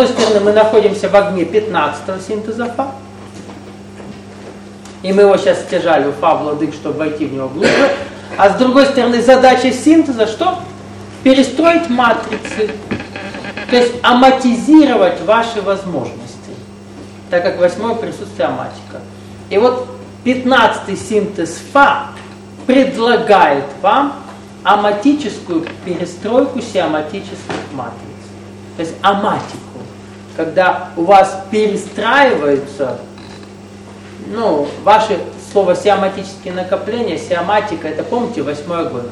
одной стороны мы находимся в огне 15-го синтеза Фа, и мы его сейчас стяжали у Фа владык, чтобы войти в него глубже. А с другой стороны, задача синтеза что? Перестроить матрицы, то есть аматизировать ваши возможности, так как 8-е присутствие аматика. И вот 15-й синтез Фа предлагает вам аматическую перестройку сиаматических матриц. То есть аматику, когда у вас перестраиваются, ваши слово сиаматические накопления, сиаматика, это помните 8-й огонь.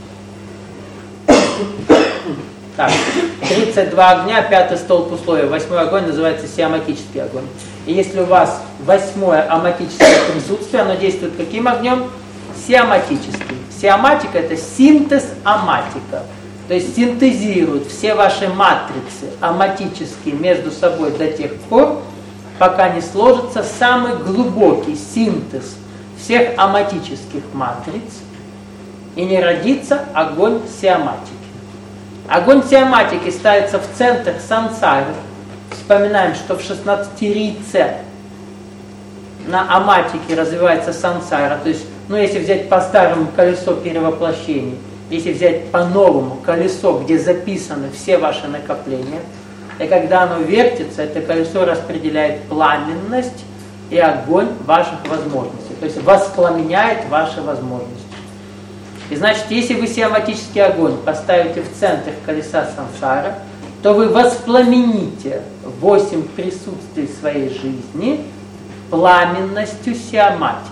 Так, 32 огня, 5-й столб условия, 8-й огонь называется сиаматический огонь. И если у вас 8-е аматическое присутствие, оно действует каким огнем? Сиаматическим. Сиаматика это синтез аматика. То есть синтезирует все ваши матрицы аматические между собой до тех пор, пока не сложится самый глубокий синтез всех аматических матриц и не родится огонь сиаматики. Огонь сиаматики ставится в центр сансары. Вспоминаем, что в 16-рице на аматике развивается сансара. То есть, если взять по-старому колесо перевоплощений, если взять по-новому колесо, где записаны все ваши накопления, и когда оно вертится, это колесо распределяет пламенность и огонь ваших возможностей. То есть воспламеняет ваши возможности. И значит, если вы сиаматический огонь поставите в центр колеса сансара, то вы воспламените 8 присутствий своей жизни пламенностью сиаматики.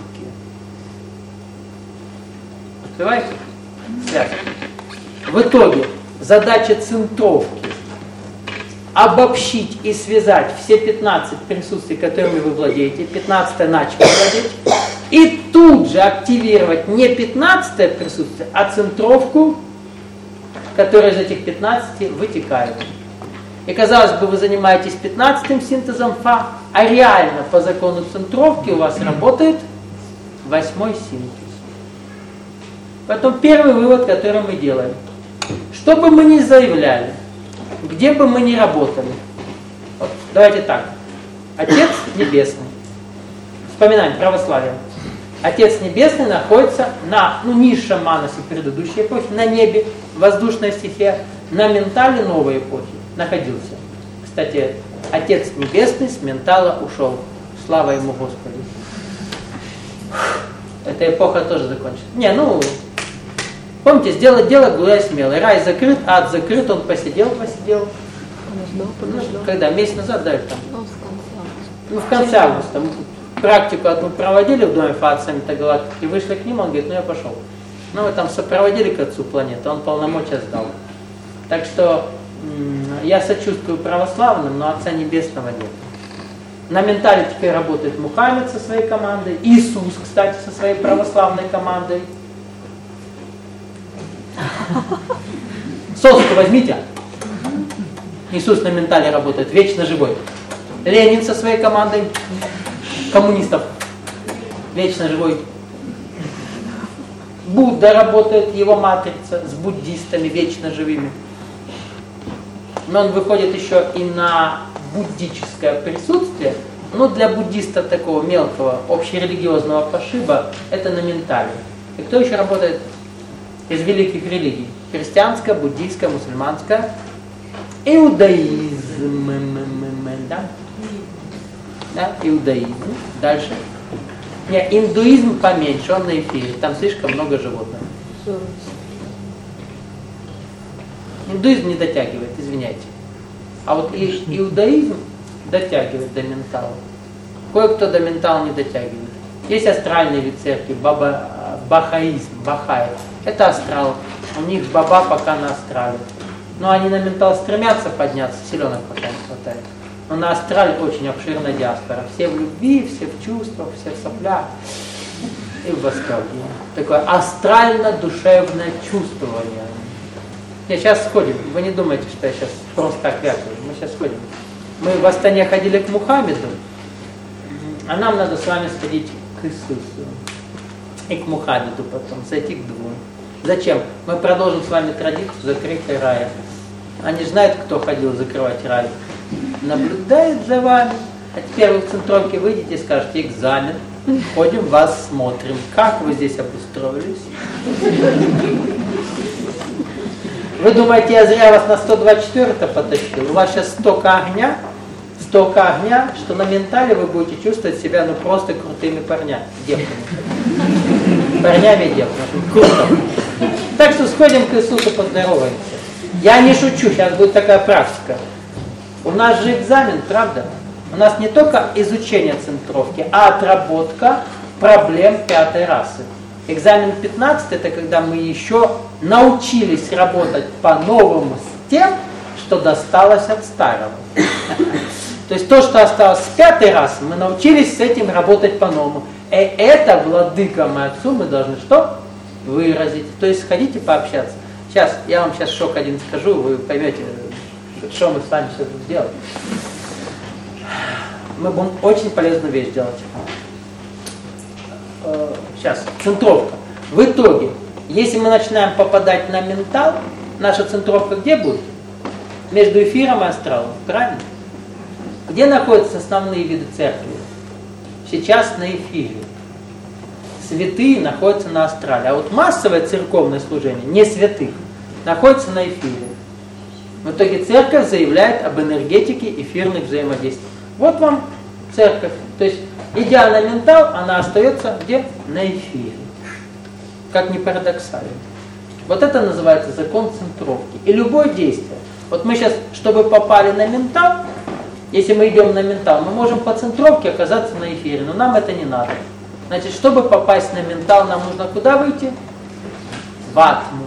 Открываете? Связка. В итоге задача центровки обобщить и связать все 15 присутствий, которыми вы владеете, 15 начали владеть, и тут же активировать не 15-е присутствие, а центровку, которая из этих 15 вытекает. И казалось бы, вы занимаетесь 15-м синтезом Фа, а реально по закону центровки у вас работает 8-й синтез. Поэтому первый вывод, который мы делаем. Что бы мы ни заявляли, где бы мы ни работали, вот, давайте так. Отец Небесный. Вспоминаем православие. Отец Небесный находится на низшем манасе предыдущей эпохи, на небе, воздушная стихия, на ментале новой эпохи находился. Кстати, Отец Небесный с ментала ушел. Слава ему Господи. Эта эпоха тоже закончилась. Помните, сделать дело, гуляй смело. Рай закрыт, ад закрыт, он посидел. Когда? Месяц назад, да, там. В конце августа. Практику одну проводили в доме Фа от саммита галактики, вышли к нему, он говорит, я пошел. Мы там сопроводили к отцу планеты, он полномочия сдал. Так что я сочувствую православным, но Отца Небесного нет. На ментале теперь работает Мухаммед со своей командой, Иисус, кстати, со своей православной командой. Соску возьмите. Иисус на ментале работает, вечно живой. Ленин со своей командой коммунистов, вечно живой. Будда работает, его матрица с буддистами, вечно живыми. Но он выходит еще и на буддическое присутствие. Для буддиста такого мелкого, общерелигиозного пошиба, это на ментале. И кто еще работает из великих религий? Христианская, буддийская, мусульманская, иудаизм, да, иудаизм. Дальше. Нет, индуизм поменьше, он на эфире, там слишком много животных. Индуизм не дотягивает, извиняйте. А вот иудаизм дотягивает до ментала. Кое-кто до ментала не дотягивает. Есть астральный вид церкви, бахаизм, бахаи. Это астрал. У них баба пока на астрале. Но они на ментал стремятся подняться, силенок пока не хватает. Но на астрале очень обширная диаспора. Все в любви, все в чувствах, все в соплях и в восторге. Такое астрально-душевное чувствование. Сейчас сходим. Вы не думайте, что я сейчас просто так вякаю. Мы сейчас сходим. Мы в Астане ходили к Мухаммеду, а нам надо с вами сходить к Иисусу. И к Мухаммеду потом, зайти к двум. Зачем? Мы продолжим с вами традицию закрытия рая. Они же знают, кто ходил закрывать рай. наблюдает за вами. А теперь вы в центровке выйдете и скажете: экзамен, ходим, вас смотрим, как вы здесь обустроились. Вы думаете, я зря вас на 124-то потащил? У вас сейчас столько огня, что на ментале вы будете чувствовать себя ну просто крутыми парнями, девками. Парнями и девками. Круто. Так что сходим к Иисусу, поздороваемся. Я не шучу, сейчас будет такая практика. У нас же экзамен, правда? У нас не только изучение центровки, а отработка проблем 5-й расы. Экзамен 15 это когда мы еще научились работать по-новому с тем, что досталось от старого. То есть то, что осталось с 5-й расы, мы научились с этим работать по-новому. И это владыкам и отцу мы должны что? Выразить. То есть сходите пообщаться. Сейчас, я вам сейчас шок один скажу, вы поймете, что мы с вами сейчас будем делать. Мы будем очень полезную вещь делать. Сейчас, центровка. В итоге, если мы начинаем попадать на ментал, наша центровка где будет? Между эфиром и астралом, правильно? Где находятся основные виды церкви? Сейчас на эфире. Святые находятся на астрале. А вот массовое церковное служение, не святых, находится на эфире. В итоге церковь заявляет об энергетике эфирных взаимодействий. Вот вам церковь. То есть, идя на ментал, она остается где? На эфире. Как ни парадоксально. Вот это называется закон центровки. И любое действие. Вот мы сейчас, чтобы попали на ментал, если мы идем на ментал, мы можем по центровке оказаться на эфире, но нам это не надо. Значит, чтобы попасть на ментал, нам нужно куда выйти? В атму.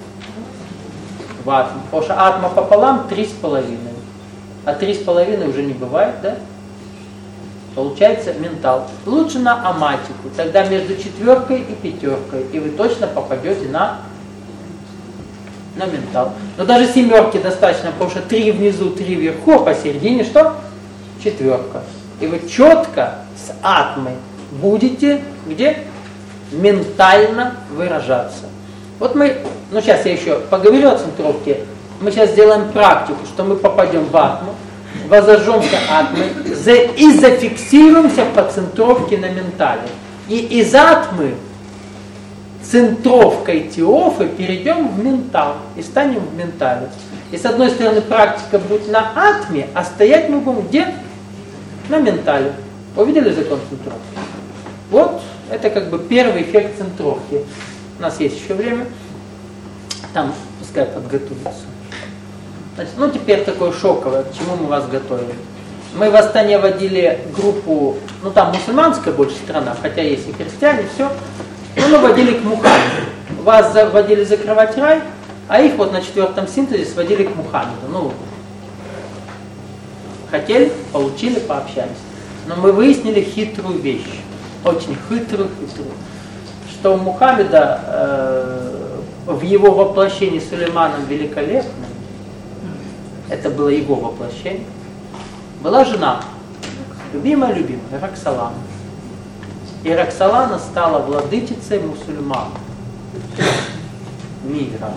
В атму. Потому что атма пополам 3,5. А 3,5 уже не бывает, да? Получается ментал. Лучше на аматику. Тогда между 4 и 5. И вы точно попадете на ментал. Но даже 7 достаточно, потому что 3 внизу, 3 вверху, а посередине что? 4. И вы четко с атмой будете где? Ментально выражаться. Вот мы, ну сейчас я еще поговорю о центровке. Мы сейчас сделаем практику, что мы попадем в атму, возожжемся атмой и зафиксируемся по центровке на ментале. И из атмы центровкой теофы перейдем в ментал и станем в ментале. И с одной стороны практика будет на атме, а стоять мы будем где? На ментале. Увидели закон центровки? Вот это как бы первый эффект центровки. У нас есть еще время. Там пускай подготовится. Значит, ну теперь такое шоковое, к чему мы вас готовим. Мы в Астане водили группу, ну там мусульманская больше страна, хотя есть и христиане, все. Но мы водили к Мухаммеду. Вас водили закрывать рай, а их вот на 4-м синтезе сводили к Мухаммеду. Ну, хотели, получили, пообщались. Но мы выяснили хитрую вещь. Очень хитрую. Что у Мухаммеда в его воплощении Сулейманом Великолепным, это было его воплощение, была жена, любимая, Роксолана. И Роксолана стала владычицей мусульман мира.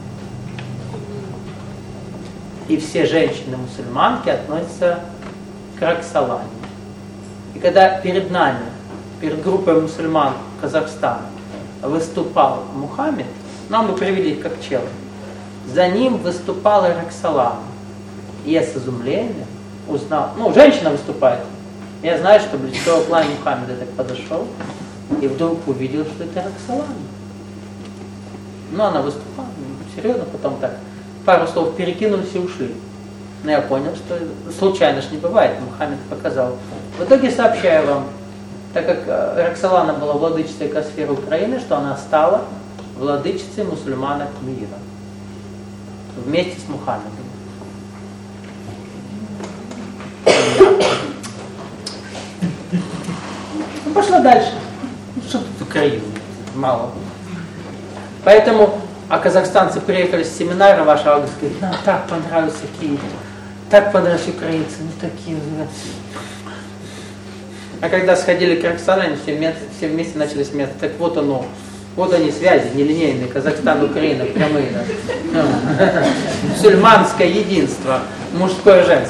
И все женщины-мусульманки относятся к Роксолане. И когда перед нами, перед группой мусульман Казахстана выступал Мухаммед, нам бы привели их как чел. За ним выступала Роксолана. И я с изумлением узнал, ну, женщина выступает. Я знаю, что близкого плана Мухаммеда так подошел и вдруг увидел, что это Роксолана. Ну, она выступала, серьезно, потом так. Пару слов перекинулись и ушли. Но я понял, что случайно ж не бывает, Мухаммед показал. В итоге сообщаю вам, так как Роксолана была владычицей Экосферы Украины, что она стала владычицей мусульманок мира. Вместе с Мухаммедом. Ну, пошла дальше. Ну, что тут Украина? Мало. Поэтому, а казахстанцы приехали с семинара вашего, говорят, нам так понравился Киев, так понравились украинцы, ну такие. А когда сходили к Роксолане, все вместе начали смеяться. Так вот оно, вот они связи нелинейные, Казахстан, Украина, прямые. Мусульманское единство, мужское, женское.